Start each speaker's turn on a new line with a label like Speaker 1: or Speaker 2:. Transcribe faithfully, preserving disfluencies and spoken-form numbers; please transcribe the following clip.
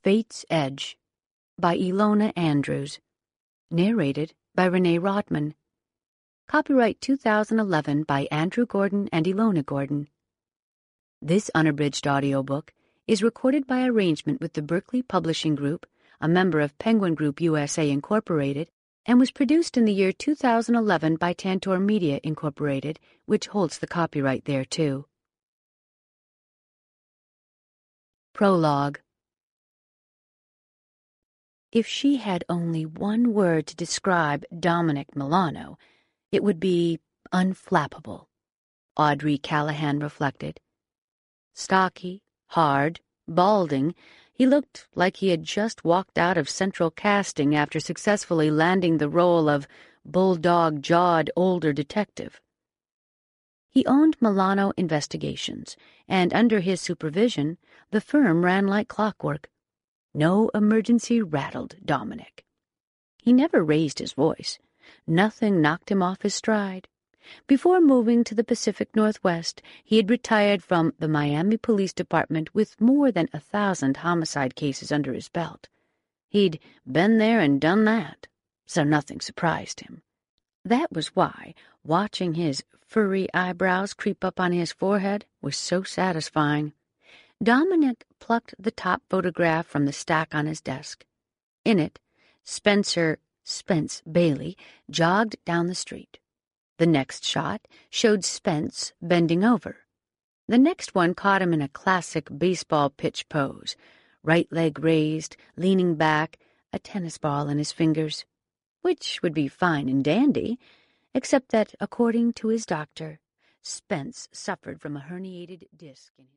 Speaker 1: Fate's Edge by Ilona Andrews. Narrated by Renee Rodman. Copyright two thousand eleven by Andrew Gordon and Ilona Gordon. This unabridged audiobook is recorded by arrangement with the Berkeley Publishing Group, a member of Penguin Group U S A Incorporated, and was produced in the year two thousand eleven by Tantor Media Incorporated, which holds the copyright thereto. Prologue. If she had only one word to describe Dominic Milano, it would be unflappable, Audrey Callahan reflected. Stocky, hard, balding, he looked like he had just walked out of central casting after successfully landing the role of bulldog-jawed older detective. He owned Milano Investigations, and under his supervision, the firm ran like clockwork. No emergency rattled Dominic. He never raised his voice. Nothing knocked him off his stride. Before moving to the Pacific Northwest, he had retired from the Miami Police Department with more than a thousand homicide cases under his belt. He'd been there and done that, so nothing surprised him. That was why watching his furry eyebrows creep up on his forehead was so satisfying. Dominic plucked the top photograph from the stack on his desk. In it, Spencer Spence Bailey jogged down the street. The next shot showed Spence bending over. The next one caught him in a classic baseball pitch pose, right leg raised, leaning back, a tennis ball in his fingers, which would be fine and dandy, except that, according to his doctor, Spence suffered from a herniated disc in his